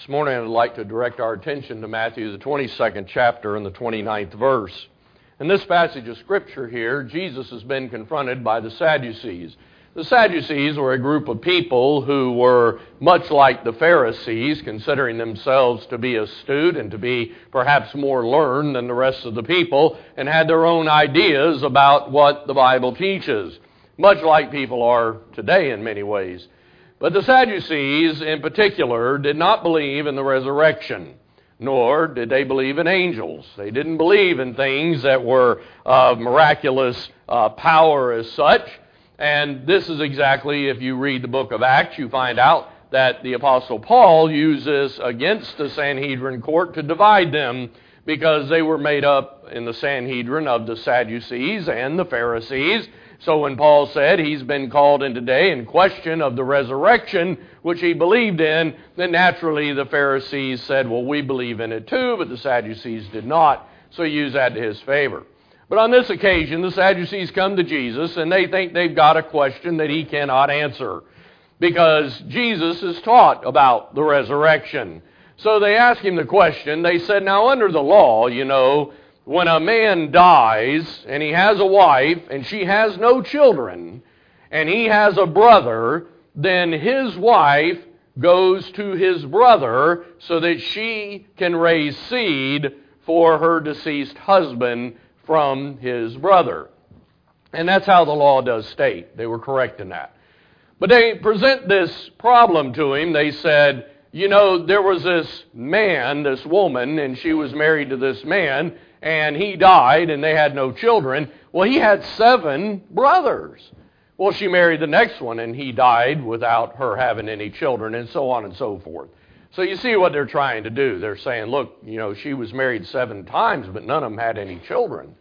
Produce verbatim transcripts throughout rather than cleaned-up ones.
This morning I'd like to direct our attention to Matthew, the twenty-second chapter and the twenty-ninth verse. In this passage of Scripture here, Jesus has been confronted by the Sadducees. The Sadducees were a group of people who were much like the Pharisees, considering themselves to be astute and to be perhaps more learned than the rest of the people, and had their own ideas about what the Bible teaches, much like people are today in many ways. But the Sadducees, in particular, did not believe in the resurrection, nor did they believe in angels. They didn't believe in things that were of miraculous uh, power as such. And this is exactly, if you read the book of Acts, you find out that the Apostle Paul uses against the Sanhedrin court to divide them, because they were made up in the Sanhedrin of the Sadducees and the Pharisees. So when Paul said he's been called in today in question of the resurrection, which he believed in, then naturally the Pharisees said, well, we believe in it too, but the Sadducees did not. So he used that to his favor. But on this occasion, the Sadducees come to Jesus, and they think they've got a question that he cannot answer, because Jesus has taught about the resurrection. So they ask him the question. They said, now under the law, you know, when a man dies and he has a wife and she has no children and he has a brother, then his wife goes to his brother so that she can raise seed for her deceased husband from his brother. And that's how the law does state. They were correct in that. But they present this problem to him. They said, you know, there was this man, this woman, and she was married to this man, and he died, and they had no children. Well, he had seven brothers. Well, she married the next one, and he died without her having any children, and so on and so forth. So you see what they're trying to do. They're saying, look, you know, she was married seven times, but none of them had any children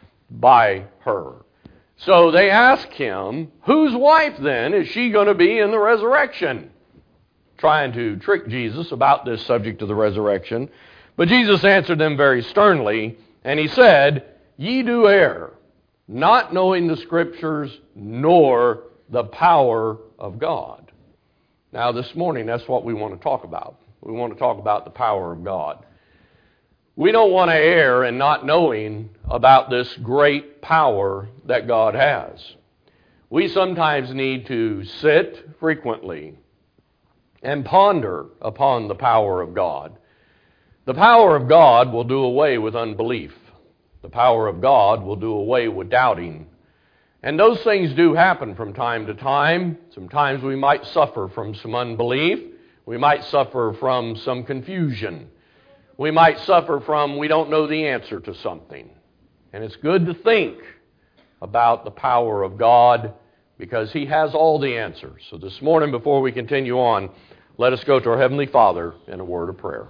by her. So they ask him, whose wife then is she going to be in the resurrection? Trying to trick Jesus about this subject of the resurrection. But Jesus answered them very sternly, and he said, ye do err, not knowing the Scriptures nor the power of God. Now this morning, that's what we want to talk about. We want to talk about the power of God. We don't want to err in not knowing about this great power that God has. We sometimes need to sit frequently and ponder upon the power of God. The power of God will do away with unbelief. The power of God will do away with doubting. And those things do happen from time to time. Sometimes we might suffer from some unbelief. We might suffer from some confusion. We might suffer from we don't know the answer to something. And it's good to think about the power of God, because He has all the answers. So this morning, before we continue on, let us go to our Heavenly Father in a word of prayer.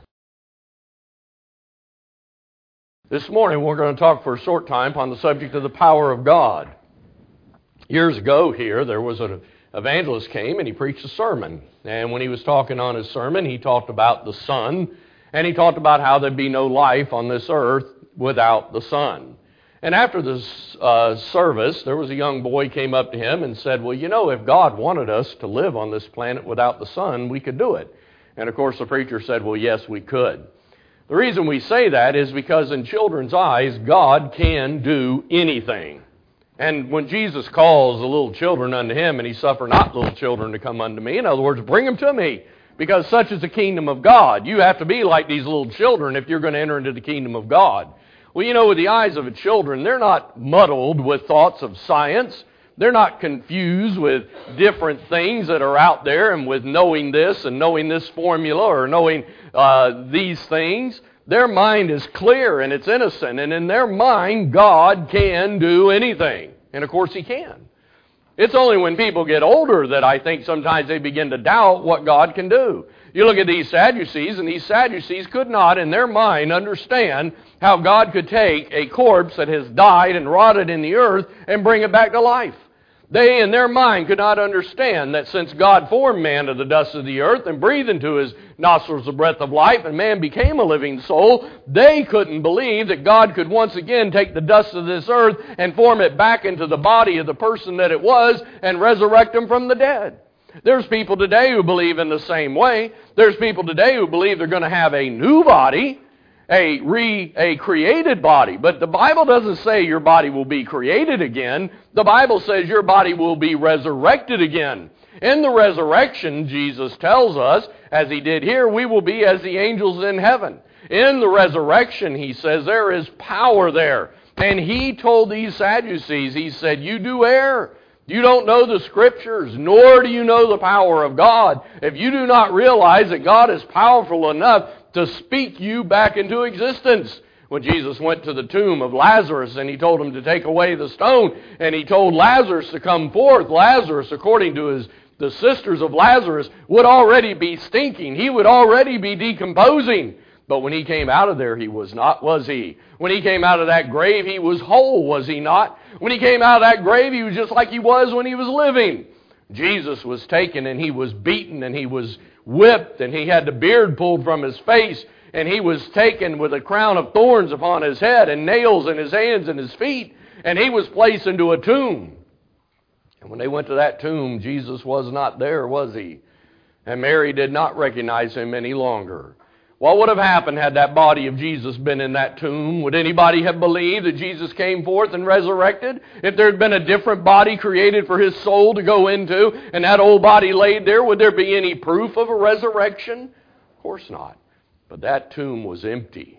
This morning we're going to talk for a short time upon the subject of the power of God. Years ago here, there was an evangelist came and he preached a sermon. And when he was talking on his sermon, he talked about the sun, and he talked about how there'd be no life on this earth without the sun. And after this uh, service, there was a young boy came up to him and said, well, you know, if God wanted us to live on this planet without the sun, we could do it. And of course the preacher said, well, yes, we could. The reason we say that is because in children's eyes, God can do anything. And when Jesus calls the little children unto Him, and He suffer not little children to come unto me, in other words, bring them to me, because such is the kingdom of God. You have to be like these little children if you're going to enter into the kingdom of God. Well, you know, with the eyes of the children, they're not muddled with thoughts of science. They're not confused with different things that are out there and with knowing this and knowing this formula or knowing uh, these things. Their mind is clear and it's innocent. And in their mind, God can do anything. And of course He can. It's only when people get older that I think sometimes they begin to doubt what God can do. You look at these Sadducees, and these Sadducees could not in their mind understand how God could take a corpse that has died and rotted in the earth and bring it back to life. They, in their mind, could not understand that since God formed man of the dust of the earth and breathed into his nostrils the breath of life, and man became a living soul, they couldn't believe that God could once again take the dust of this earth and form it back into the body of the person that it was and resurrect him from the dead. There's people today who believe in the same way. There's people today who believe they're going to have a new body, a re a created body. But the Bible doesn't say your body will be created again. The Bible says your body will be resurrected again. In the resurrection, Jesus tells us, as he did here, we will be as the angels in heaven. In the resurrection, he says, there is power there. And he told these Sadducees, he said, you do err. You don't know the Scriptures, nor do you know the power of God. If you do not realize that God is powerful enough to speak you back into existence. When Jesus went to the tomb of Lazarus and he told him to take away the stone, and he told Lazarus to come forth, Lazarus, according to his the sisters of Lazarus, would already be stinking. He would already be decomposing. But when he came out of there, he was not, was he? When he came out of that grave, he was whole, was he not? When he came out of that grave, he was just like he was when he was living. Jesus was taken and he was beaten and he was whipped and he had the beard pulled from his face and he was taken with a crown of thorns upon his head and nails in his hands and his feet, and he was placed into a tomb. And when they went to that tomb, Jesus was not there, was he? And Mary did not recognize him any longer. What would have happened had that body of Jesus been in that tomb? Would anybody have believed that Jesus came forth and resurrected? If there had been a different body created for his soul to go into, and that old body laid there, would there be any proof of a resurrection? Of course not. But that tomb was empty.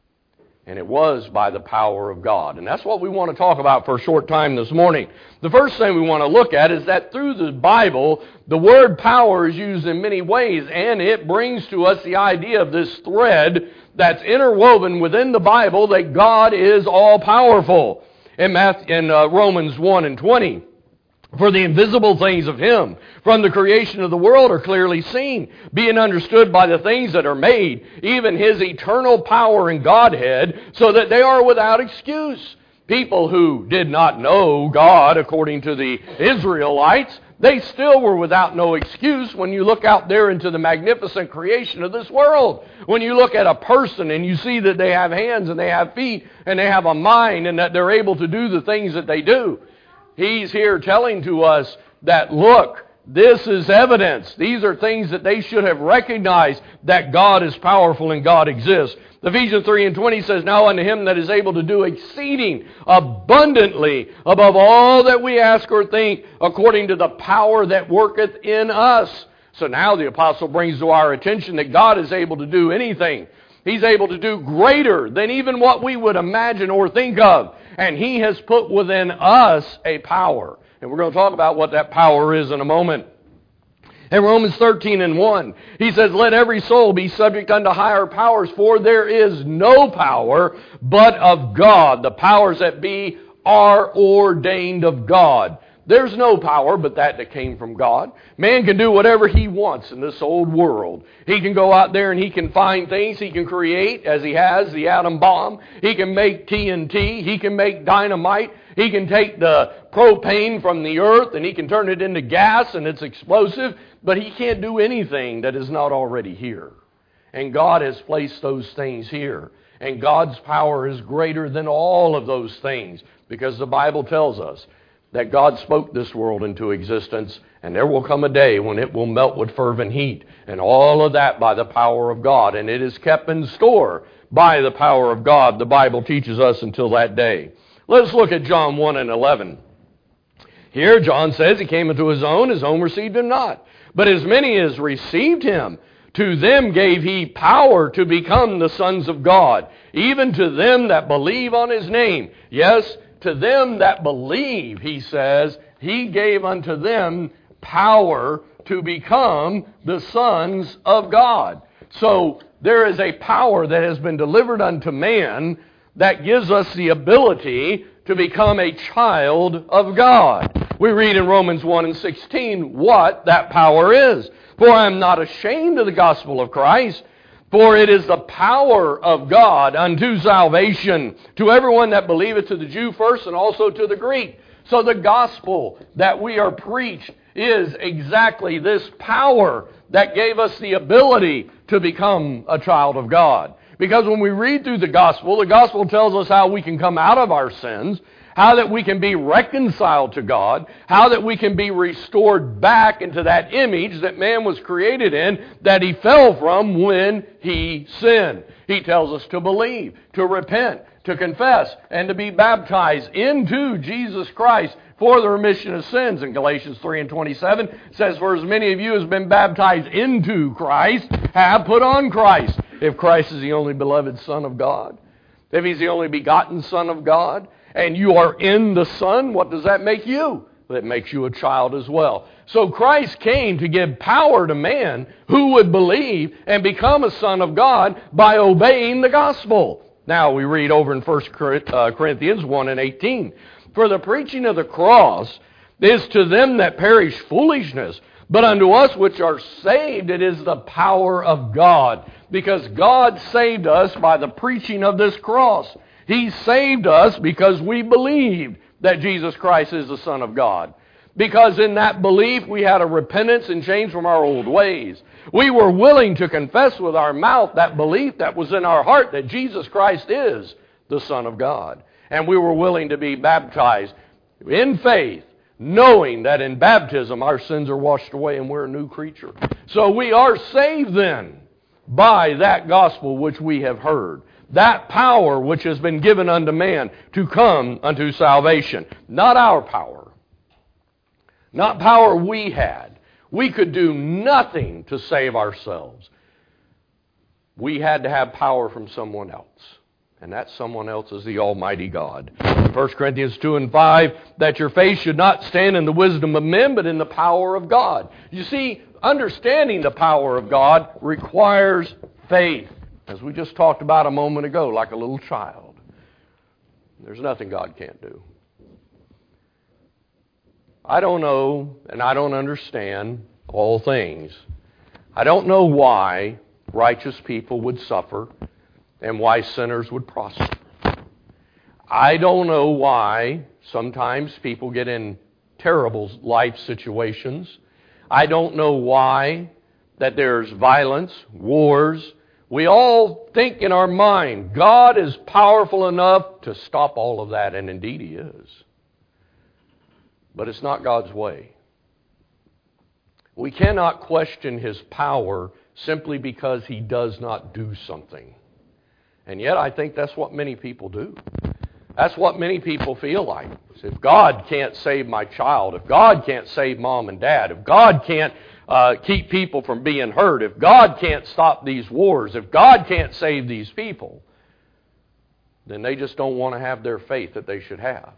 And it was by the power of God. And that's what we want to talk about for a short time this morning. The first thing we want to look at is that through the Bible, the word power is used in many ways, and it brings to us the idea of this thread that's interwoven within the Bible that God is all-powerful. In, Matthew, in uh, Romans one and twenty, for the invisible things of Him from the creation of the world are clearly seen, being understood by the things that are made, even His eternal power and Godhead, so that they are without excuse. People who did not know God, according to the Israelites, they still were without no excuse when you look out there into the magnificent creation of this world. When you look at a person and you see that they have hands and they have feet and they have a mind and that they're able to do the things that they do. He's here telling to us that, look, this is evidence. These are things that they should have recognized that God is powerful and God exists. Ephesians three and twenty says, now unto Him that is able to do exceeding abundantly above all that we ask or think, according to the power that worketh in us. So now the apostle brings to our attention that God is able to do anything. He's able to do greater than even what we would imagine or think of. And He has put within us a power. And we're going to talk about what that power is in a moment. In Romans thirteen and one, he says, let every soul be subject unto higher powers, for there is no power but of God. The powers that be are ordained of God. There's no power but that that came from God. Man can do whatever he wants in this old world. He can go out there and he can find things. He can create, as he has, the atom bomb. He can make T N T. He can make dynamite. He can take the propane from the earth and he can turn it into gas and it's explosive. But he can't do anything that is not already here. And God has placed those things here. And God's power is greater than all of those things, because the Bible tells us that God spoke this world into existence, and there will come a day when it will melt with fervent heat, and all of that by the power of God, and it is kept in store by the power of God, the Bible teaches us, until that day. Let's look at John one and eleven. Here John says, He came into His own, His own received Him not. But as many as received Him, to them gave He power to become the sons of God, even to them that believe on His name. Yes, to them that believe, He says, He gave unto them power to become the sons of God. So there is a power that has been delivered unto man that gives us the ability to become a child of God. We read in Romans one and sixteen what that power is. For I am not ashamed of the gospel of Christ, for it is the power of God unto salvation to everyone that believeth, to the Jew first and also to the Greek. So the gospel that we are preached is exactly this power that gave us the ability to become a child of God. Because when we read through the gospel, the gospel tells us how we can come out of our sins, how that we can be reconciled to God, how that we can be restored back into that image that man was created in, that he fell from when he sinned. He tells us to believe, to repent, to confess, and to be baptized into Jesus Christ for the remission of sins. In Galatians three and twenty-seven, it says, "For as many of you as been baptized into Christ have put on Christ." If Christ is the only beloved Son of God, if He's the only begotten Son of God, and you are in the Son, what does that make you? That makes you a child as well. So Christ came to give power to man who would believe and become a son of God by obeying the gospel. Now we read over in First Corinthians one and eighteen. "For the preaching of the cross is to them that perish foolishness, but unto us which are saved it is the power of God." Because God saved us by the preaching of this cross. He saved us because we believed that Jesus Christ is the Son of God. Because in that belief we had a repentance and change from our old ways. We were willing to confess with our mouth that belief that was in our heart that Jesus Christ is the Son of God. And we were willing to be baptized in faith, knowing that in baptism our sins are washed away and we're a new creature. So we are saved then by that gospel which we have heard. That power which has been given unto man to come unto salvation. Not our power. Not power we had. We could do nothing to save ourselves. We had to have power from someone else. And that someone else is the Almighty God. In First Corinthians two and five, "That your faith should not stand in the wisdom of men, but in the power of God." You see, understanding the power of God requires faith. As we just talked about a moment ago, like a little child. There's nothing God can't do. I don't know, and I don't understand all things. I don't know why righteous people would suffer and why sinners would prosper. I don't know why sometimes people get in terrible life situations. I don't know why that there's violence, wars. We all think in our mind, God is powerful enough to stop all of that, and indeed He is. But it's not God's way. We cannot question His power simply because He does not do something. And yet I think that's what many people do. That's what many people feel like. If God can't save my child, if God can't save mom and dad, if God can't uh, keep people from being hurt, if God can't stop these wars, if God can't save these people, then they just don't want to have their faith that they should have.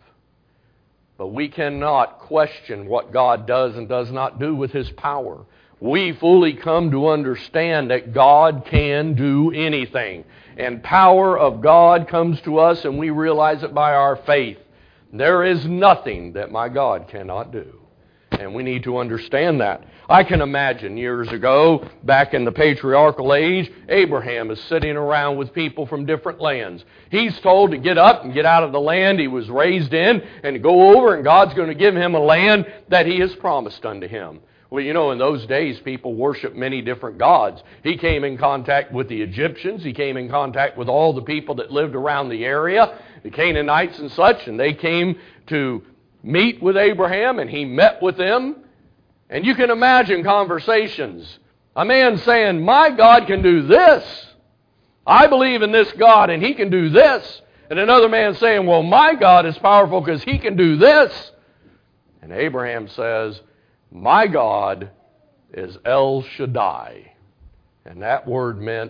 But we cannot question what God does and does not do with His power. We fully come to understand that God can do anything. And power of God comes to us and we realize it by our faith. There is nothing that my God cannot do. And we need to understand that. I can imagine years ago, back in the patriarchal age, Abraham is sitting around with people from different lands. He's told to get up and get out of the land he was raised in and to go over, and God's going to give him a land that He has promised unto him. Well, you know, in those days, people worshiped many different gods. He came in contact with the Egyptians. He came in contact with all the people that lived around the area, the Canaanites and such, and they came to meet with Abraham, and he met with them. And you can imagine conversations. A man saying, my God can do this. I believe in this God, and He can do this. And another man saying, well, my God is powerful because He can do this. And Abraham says, my God is El Shaddai. And that word meant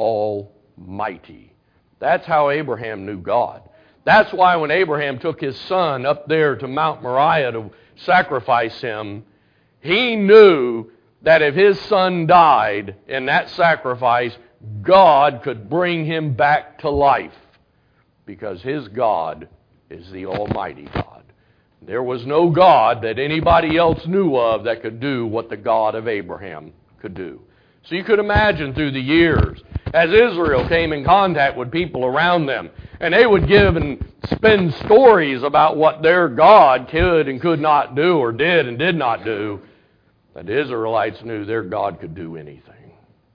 Almighty. That's how Abraham knew God. That's why when Abraham took his son up there to Mount Moriah to sacrifice him, he knew that if his son died in that sacrifice, God could bring him back to life. Because his God is the Almighty God. There was no God that anybody else knew of that could do what the God of Abraham could do. So you could imagine through the years, as Israel came in contact with people around them, and they would give and spin stories about what their God could and could not do, or did and did not do, that the Israelites knew their God could do anything.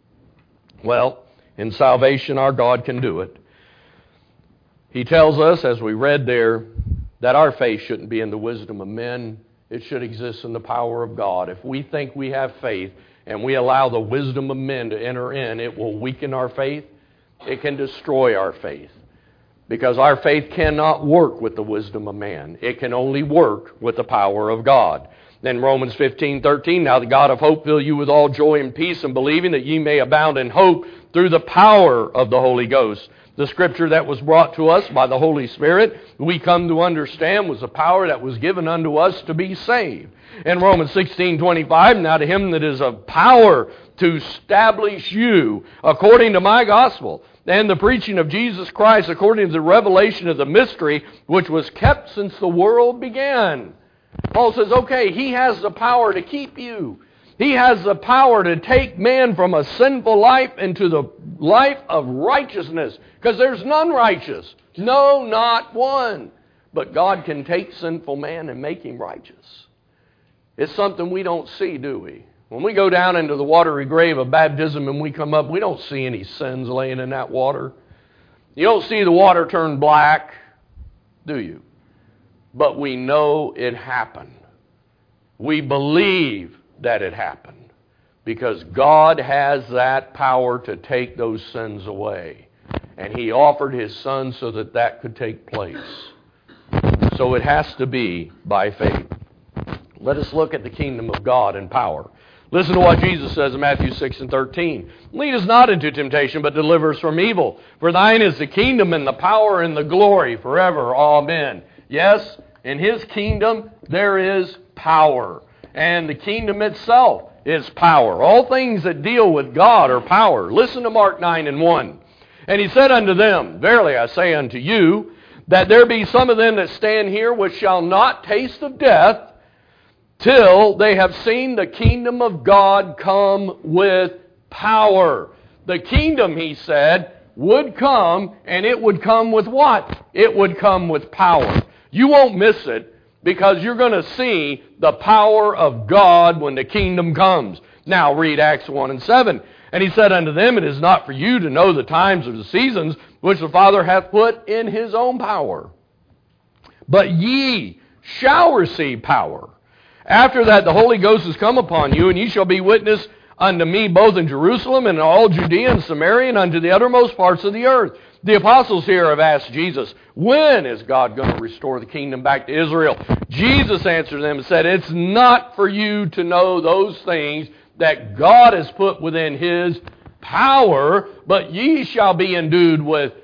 Well, in salvation, our God can do it. He tells us, as we read there, that our faith shouldn't be in the wisdom of men. It should exist in the power of God. If we think we have faith and we allow the wisdom of men to enter in, it will weaken our faith. It can destroy our faith. Because our faith cannot work with the wisdom of man. It can only work with the power of God. Then Romans fifteen thirteen, now the God of hope fill you with all joy and peace in believing, that ye may abound in hope through the power of the Holy Ghost. The scripture that was brought to us by the Holy Spirit, we come to understand, was the power that was given unto us to be saved. In Romans sixteen twenty-five, now to him that is of power to establish you according to my gospel, and the preaching of Jesus Christ according to the revelation of the mystery, which was kept since the world began. Paul says, okay, he has the power to keep you. He has the power to take man from a sinful life into the life of righteousness. Because there's none righteous. No, not one. But God can take sinful man and make him righteous. It's something we don't see, do we? When we go down into the watery grave of baptism and we come up, we don't see any sins laying in that water. You don't see the water turn black, do you? But we know it happened. We believe that it happened because God has that power to take those sins away. And He offered His Son so that that could take place. So it has to be by faith. Let us look at the kingdom of God and power. Listen to what Jesus says in Matthew six and thirteen. Lead us not into temptation, but deliver us from evil. For thine is the kingdom and the power and the glory forever. Amen. Yes, in His kingdom there is power. And the kingdom itself is power. All things that deal with God are power. Listen to Mark nine and one. And He said unto them, verily I say unto you, that there be some of them that stand here which shall not taste of death, till they have seen the kingdom of God come with power. The kingdom, He said, would come, and it would come with what? It would come with power. You won't miss it, because you're going to see the power of God when the kingdom comes. Now read Acts one and seven. And He said unto them, it is not for you to know the times or the seasons which the Father hath put in His own power. But ye shall receive power. After that the Holy Ghost is come upon you, and ye shall be witness unto me both in Jerusalem and in all Judea and Samaria and unto the uttermost parts of the earth. The apostles here have asked Jesus, when is God going to restore the kingdom back to Israel? Jesus answered them and said, it's not for you to know those things that God has put within His power, but ye shall be endued with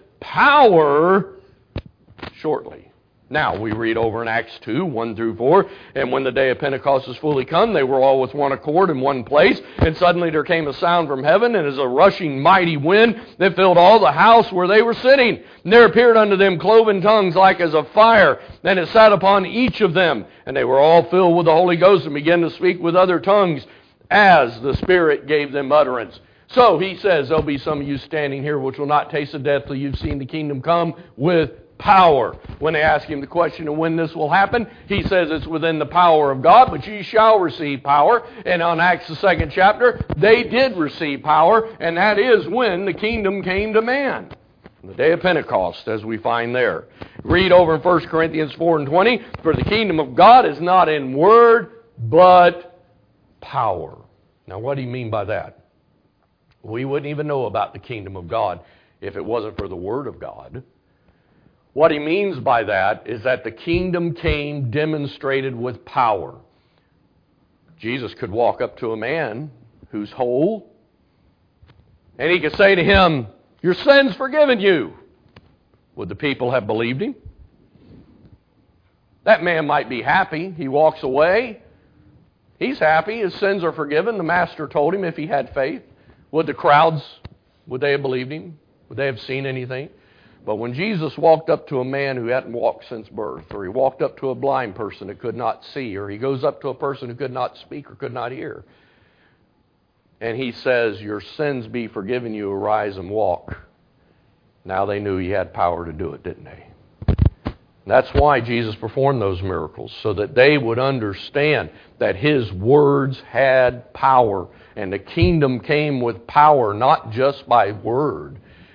power shortly. Now, we read over in Acts two, one through four, and when the day of Pentecost was fully come, they were all with one accord in one place, and suddenly there came a sound from heaven, and as a rushing mighty wind that filled all the house where they were sitting. And there appeared unto them cloven tongues like as of fire, and it sat upon each of them. And they were all filled with the Holy Ghost, and began to speak with other tongues, as the Spirit gave them utterance. So, He says, there'll be some of you standing here which will not taste of death till you've seen the kingdom come with power. When they ask Him the question of when this will happen, He says it's within the power of God, but ye shall receive power. And on Acts the second chapter, they did receive power, and that is when the kingdom came to man. The day of Pentecost, as we find there. Read over in First Corinthians four and twenty, for the kingdom of God is not in word, but power. Now what do you mean by that? We wouldn't even know about the kingdom of God if it wasn't for the word of God. What He means by that is that the kingdom came demonstrated with power. Jesus could walk up to a man who's whole, and He could say to him, your sin's forgiven you. Would the people have believed Him? That man might be happy. He walks away. He's happy. His sins are forgiven. The Master told him if he had faith. Would the crowds, would they have believed Him? Would they have seen anything? But when Jesus walked up to a man who hadn't walked since birth, or He walked up to a blind person that could not see, or He goes up to a person who could not speak or could not hear, and He says, your sins be forgiven you, arise and walk. Now they knew He had power to do it, didn't they? That's why Jesus performed those miracles, so that they would understand that His words had power, and the kingdom came with power, not just by word.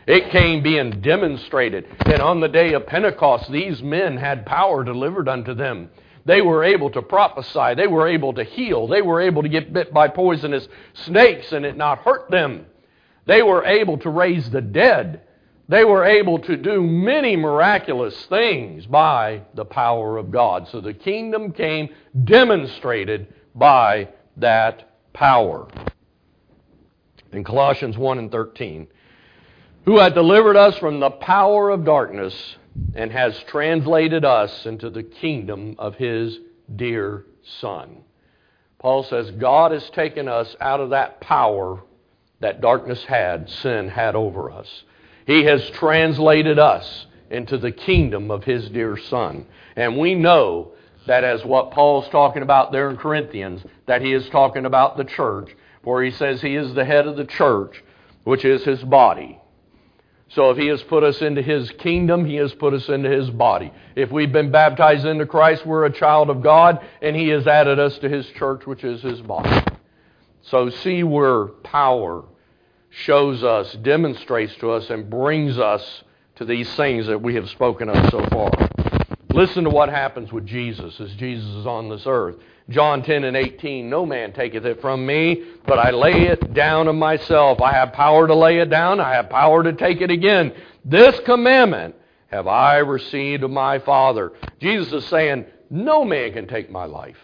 It came being demonstrated. And on the day of Pentecost, these men had power delivered unto them. They were able to prophesy. They were able to heal. They were able to get bit by poisonous snakes and it not hurt them. They were able to raise the dead. They were able to do many miraculous things by the power of God. So the kingdom came demonstrated by that power. In Colossians one and thirteen, who hath delivered us from the power of darkness and has translated us into the kingdom of His dear Son. Paul says God has taken us out of that power that darkness had, sin had over us. He has translated us into the kingdom of His dear Son. And we know that as what Paul's talking about there in Corinthians, that he is talking about the church, where he says He is the head of the church, which is His body. So if He has put us into His kingdom, He has put us into His body. If we've been baptized into Christ, we're a child of God, and He has added us to His church, which is His body. So see where power shows us, demonstrates to us, and brings us to these things that we have spoken of so far. Listen to what happens with Jesus as Jesus is on this earth. John ten and eighteen, no man taketh it from me, but I lay it down of myself. I have power to lay it down. I have power to take it again. This commandment have I received of my Father. Jesus is saying, no man can take my life.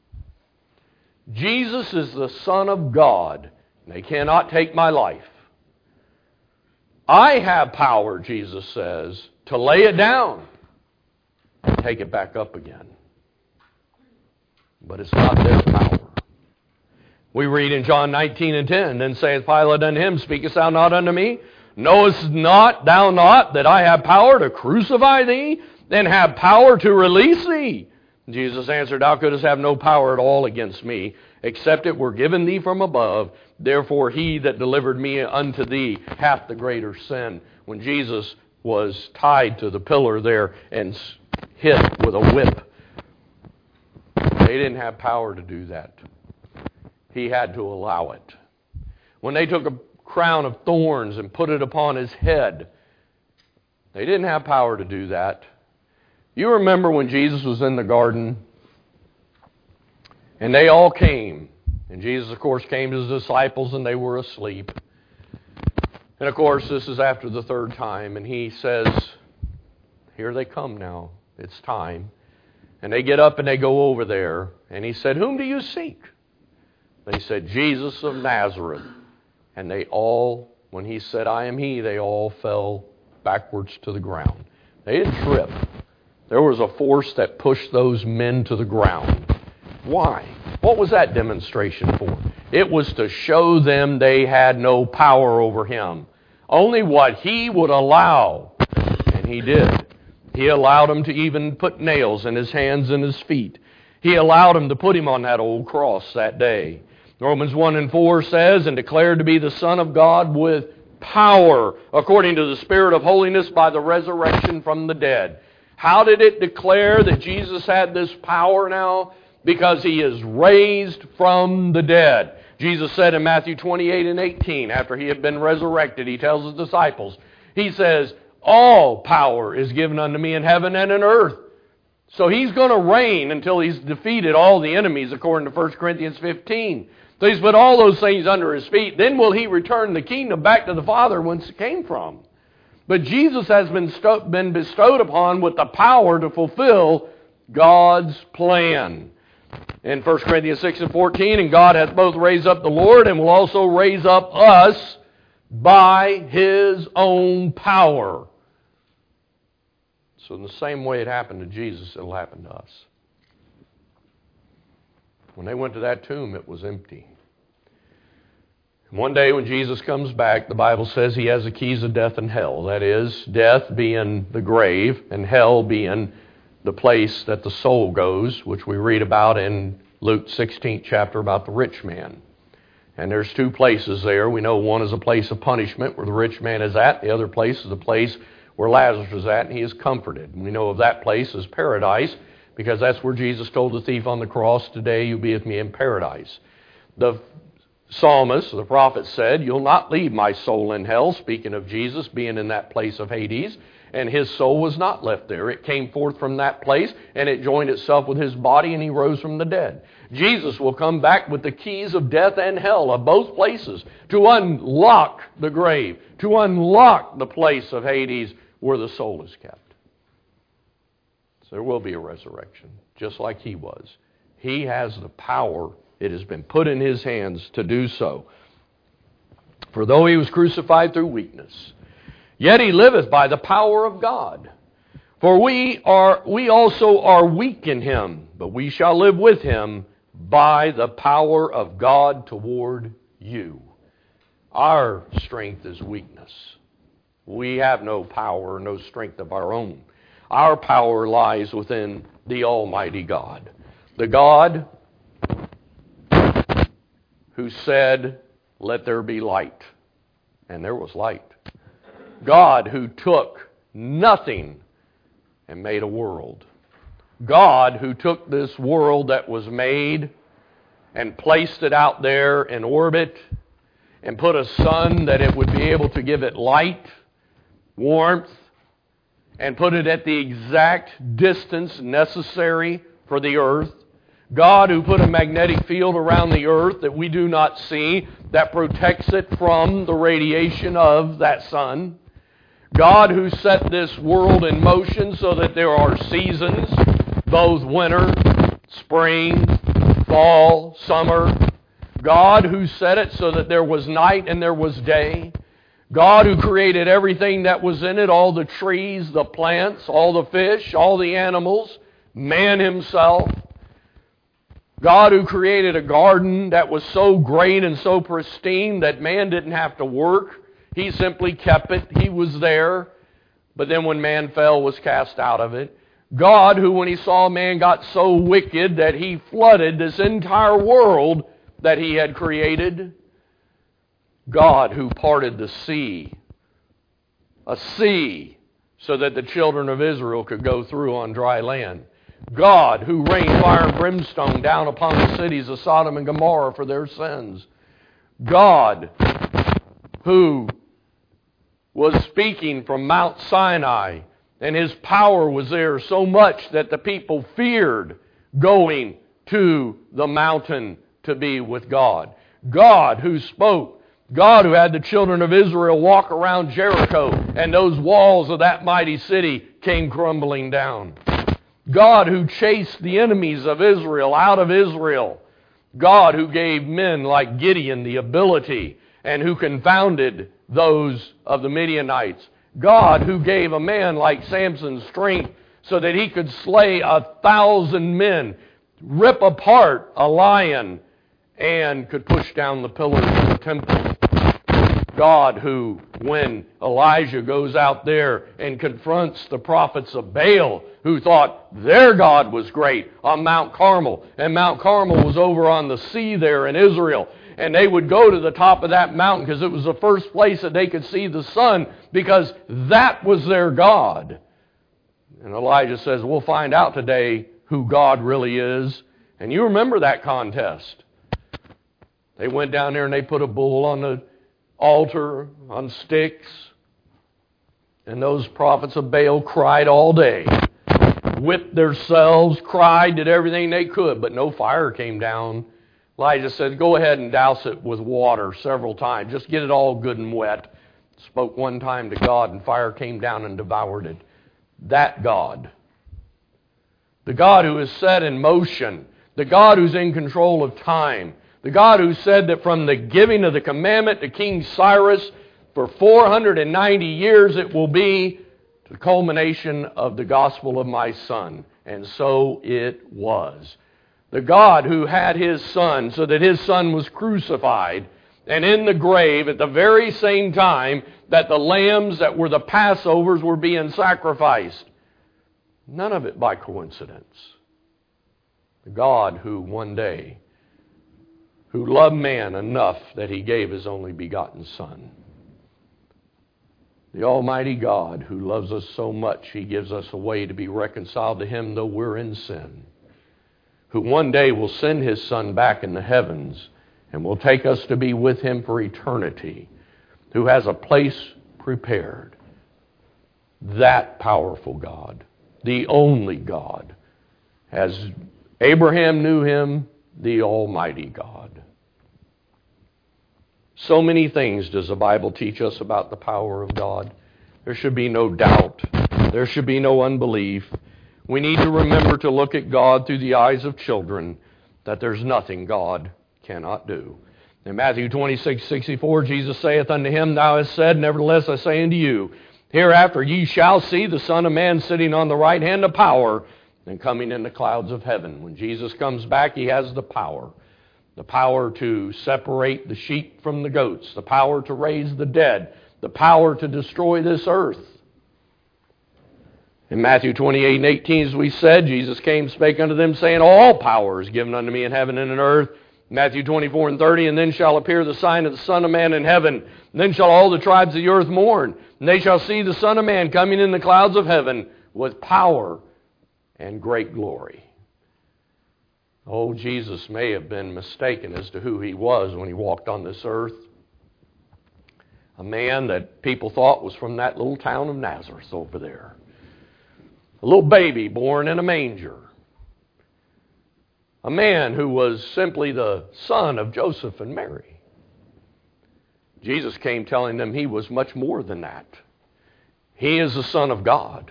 Jesus is the Son of God. They cannot take my life. I have power, Jesus says, to lay it down and take it back up again. But it's not their power. We read in John nineteen and ten, then saith Pilate unto him, speakest thou not unto me? Knowest not thou not that I have power to crucify thee, and have power to release thee? Jesus answered, thou couldst have no power at all against me, except it were given thee from above. Therefore he that delivered me unto thee hath the greater sin. When Jesus was tied to the pillar there and hit with a whip, they didn't have power to do that. He had to allow it. When they took a crown of thorns and put it upon His head, they didn't have power to do that. You remember when Jesus was in the garden, and they all came. And Jesus, of course, came to His disciples, and they were asleep. And, of course, this is after the third time, and He says, here they come now. It's time. And they get up and they go over there. And He said, whom do you seek? They said, Jesus of Nazareth. And they all, when He said, I am He, they all fell backwards to the ground. They didn't trip. There was a force that pushed those men to the ground. Why? What was that demonstration for? It was to show them they had no power over Him. Only what He would allow. And He did. He allowed them to even put nails in His hands and His feet. He allowed them to put Him on that old cross that day. Romans one and four says, and declared to be the Son of God with power, according to the Spirit of holiness by the resurrection from the dead. How did it declare that Jesus had this power now? Because He is raised from the dead. Jesus said in Matthew twenty-eight and eighteen, after He had been resurrected, He tells His disciples, He says, all power is given unto me in heaven and in earth. So He's going to reign until He's defeated all the enemies, according to First Corinthians fifteen. So He's put all those things under His feet. Then will He return the kingdom back to the Father whence it came from. But Jesus has been, sto- been bestowed upon with the power to fulfill God's plan. In First Corinthians six and fourteen, and God hath both raised up the Lord and will also raise up us by His own power. So in the same way it happened to Jesus, it'll happen to us. When they went to that tomb, it was empty. And one day when Jesus comes back, the Bible says He has the keys of death and hell. That is, death being the grave and hell being the place that the soul goes, which we read about in Luke sixteenth chapter about the rich man. And there's two places there. We know one is a place of punishment where the rich man is at. The other place is a place where Lazarus is at, and he is comforted. And we know of that place as paradise, because that's where Jesus told the thief on the cross, today you'll be with me in paradise. The psalmist, the prophet said, "You'll not leave my soul in hell," speaking of Jesus being in that place of Hades. And his soul was not left there. It came forth from that place, and it joined itself with his body, and he rose from the dead. Jesus will come back with the keys of death and hell, of both places, to unlock the grave, to unlock the place of Hades where the soul is kept. So there will be a resurrection, just like he was. He has the power. It has been put in his hands to do so. For though he was crucified through weakness, yet he liveth by the power of God. For we are we also are weak in him, but we shall live with him by the power of God toward you. Our strength is weakness. We have no power, no strength of our own. Our power lies within the Almighty God. The God who said, "Let there be light." And there was light. God who took nothing and made a world. God who took this world that was made and placed it out there in orbit and put a sun that it would be able to give it light, warmth, and put it at the exact distance necessary for the earth. God who put a magnetic field around the earth that we do not see, that protects it from the radiation of that sun. God who set this world in motion so that there are seasons, both winter, spring, fall, summer. God who set it so that there was night and there was day. God who created everything that was in it, all the trees, the plants, all the fish, all the animals, man himself. God who created a garden that was so great and so pristine that man didn't have to work. He simply kept it. He was there. But then when man fell, was cast out of it. God who, when he saw man got so wicked that he flooded this entire world that he had created. God who parted the sea. A sea so that the children of Israel could go through on dry land. God who rained fire and brimstone down upon the cities of Sodom and Gomorrah for their sins. God who was speaking from Mount Sinai, and his power was there so much that the people feared going to the mountain to be with God. God who spoke. God who had the children of Israel walk around Jericho, and those walls of that mighty city came crumbling down. God who chased the enemies of Israel out of Israel. God who gave men like Gideon the ability and who confounded those of the Midianites. God who gave a man like Samson strength so that he could slay a thousand men, rip apart a lion, and could push down the pillars of the temple. God who, when Elijah goes out there and confronts the prophets of Baal, who thought their God was great on Mount Carmel, and Mount Carmel was over on the sea there in Israel, and they would go to the top of that mountain because it was the first place that they could see the sun, because that was their God. And Elijah says, we'll find out today who God really is. And you remember that contest. They went down there and they put a bull on the altar on sticks. And those prophets of Baal cried all day. Whipped themselves, cried, did everything they could, but no fire came down. Elijah said, go ahead and douse it with water several times. Just get it all good and wet. Spoke one time to God, and fire came down and devoured it. That God. The God who is set in motion. The God who's in control of time. The God who said that from the giving of the commandment to King Cyrus, for four hundred ninety years it will be the culmination of the gospel of my Son. And so it was. The God who had His Son so that His Son was crucified and in the grave at the very same time that the lambs that were the Passovers were being sacrificed. None of it by coincidence. The God who one day, who loved man enough that He gave His only begotten Son. The Almighty God who loves us so much He gives us a way to be reconciled to Him though we're in sin. Who one day will send His Son back in the heavens and will take us to be with Him for eternity, who has a place prepared. That powerful God, the only God, as Abraham knew Him, the Almighty God. So many things does the Bible teach us about the power of God. There should be no doubt. There should be no unbelief. We need to remember to look at God through the eyes of children, that there's nothing God cannot do. In Matthew twenty-six sixty-four, Jesus saith unto him, Thou hast said, Nevertheless I say unto you, Hereafter ye shall see the Son of Man sitting on the right hand of power, and coming in the clouds of heaven. When Jesus comes back, He has the power. The power to separate the sheep from the goats. The power to raise the dead. The power to destroy this earth. In Matthew twenty-eight and eighteen, as we said, Jesus came, spake unto them, saying, All power is given unto me in heaven and in earth. Matthew twenty-four and thirty, And then shall appear the sign of the Son of Man in heaven. And then shall all the tribes of the earth mourn. And they shall see the Son of Man coming in the clouds of heaven with power and great glory. Oh, Jesus may have been mistaken as to who He was when He walked on this earth. A man that people thought was from that little town of Nazareth over there. A little baby born in a manger. A man who was simply the son of Joseph and Mary. Jesus came telling them He was much more than that. He is the Son of God.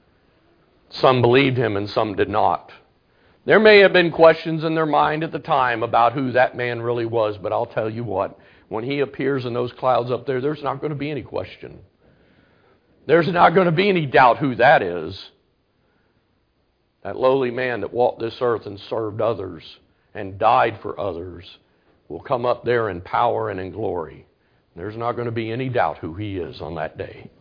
Some believed Him and some did not. There may have been questions in their mind at the time about who that man really was, but I'll tell you what, when He appears in those clouds up there, there's not going to be any question. There's not going to be any doubt who that is. That lowly man that walked this earth and served others and died for others will come up there in power and in glory. There's not going to be any doubt who He is on that day.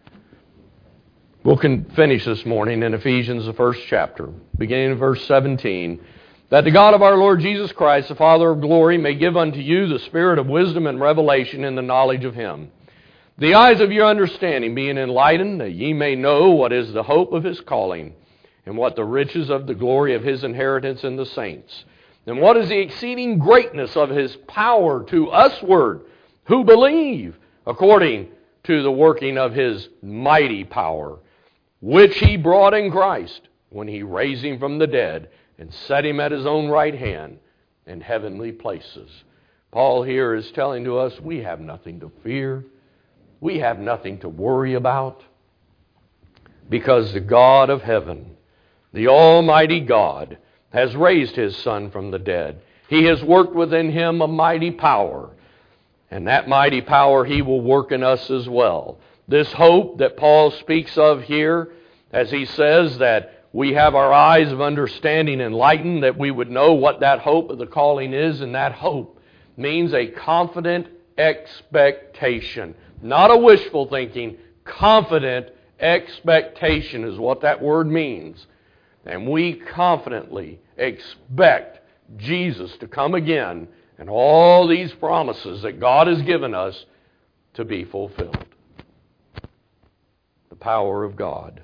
We'll finish this morning in Ephesians, the first chapter, beginning in verse seventeen. That the God of our Lord Jesus Christ, the Father of glory, may give unto you the spirit of wisdom and revelation in the knowledge of Him. The eyes of your understanding being enlightened, that ye may know what is the hope of His calling, and what the riches of the glory of His inheritance in the saints, and what is the exceeding greatness of His power to usward, who believe, according to the working of His mighty power, which He brought in Christ, when He raised Him from the dead, and set Him at His own right hand in heavenly places. Paul here is telling to us, we have nothing to fear. We have nothing to worry about. Because the God of heaven, the Almighty God, has raised His Son from the dead. He has worked within Him a mighty power. And that mighty power He will work in us as well. This hope that Paul speaks of here, as he says that we have our eyes of understanding enlightened, that we would know what that hope of the calling is, and that hope means a confident expectation. Not a wishful thinking, confident expectation is what that word means. And we confidently expect Jesus to come again and all these promises that God has given us to be fulfilled. The power of God.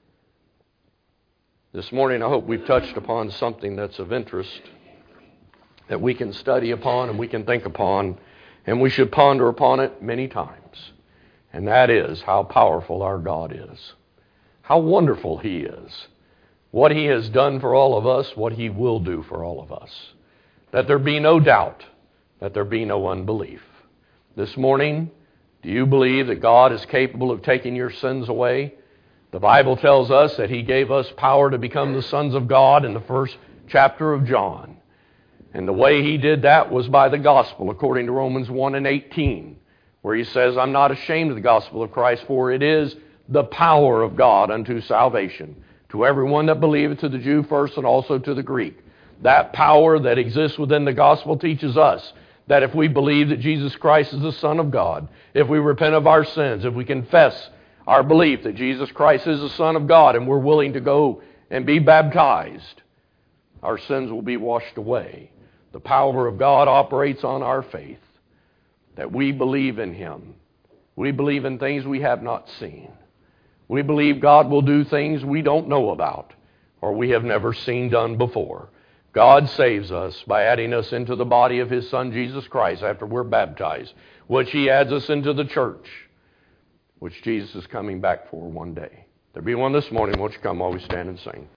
This morning I hope we've touched upon something that's of interest that we can study upon and we can think upon, and we should ponder upon it many times. And that is how powerful our God is. How wonderful He is. What He has done for all of us, what He will do for all of us. That there be no doubt, that there be no unbelief. This morning, do you believe that God is capable of taking your sins away? The Bible tells us that He gave us power to become the sons of God in the first chapter of John. And the way He did that was by the gospel, according to Romans one and eighteen, where He says, I'm not ashamed of the gospel of Christ, for it is the power of God unto salvation, to everyone that believeth, to the Jew first and also to the Greek. That power that exists within the gospel teaches us that if we believe that Jesus Christ is the Son of God, if we repent of our sins, if we confess our belief that Jesus Christ is the Son of God, and we're willing to go and be baptized, our sins will be washed away. The power of God operates on our faith, that we believe in Him. We believe in things we have not seen. We believe God will do things we don't know about, or we have never seen done before. God saves us by adding us into the body of His Son, Jesus Christ, after we're baptized, which He adds us into the church, which Jesus is coming back for one day. There be one this morning. Won't you come while we stand and sing?